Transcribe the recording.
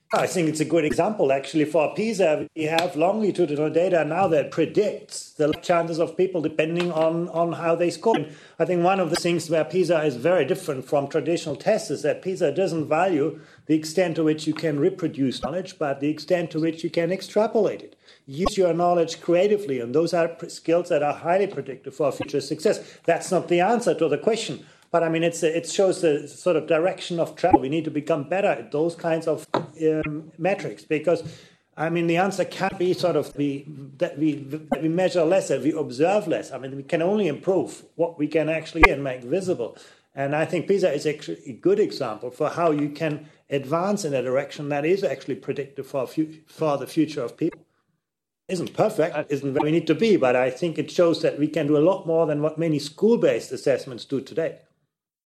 I think it's a good example, actually. For PISA, we have longitudinal data now that predicts the chances of people depending on how they score. And I think one of the things where PISA is very different from traditional tests is that PISA doesn't value the extent to which you can reproduce knowledge, but the extent to which you can extrapolate it. Use your knowledge creatively, and those are skills that are highly predictive for future success. That's not the answer to the question. But I mean, it shows the sort of direction of travel. We need to become better at those kinds of metrics because, I mean, the answer can't be sort of that we measure less, that we observe less. I mean, we can only improve what we can actually see and make visible. And I think PISA is actually a good example for how you can advance in a direction that is actually predictive for the future of people. Isn't perfect, isn't where we need to be, but I think it shows that we can do a lot more than what many school-based assessments do today.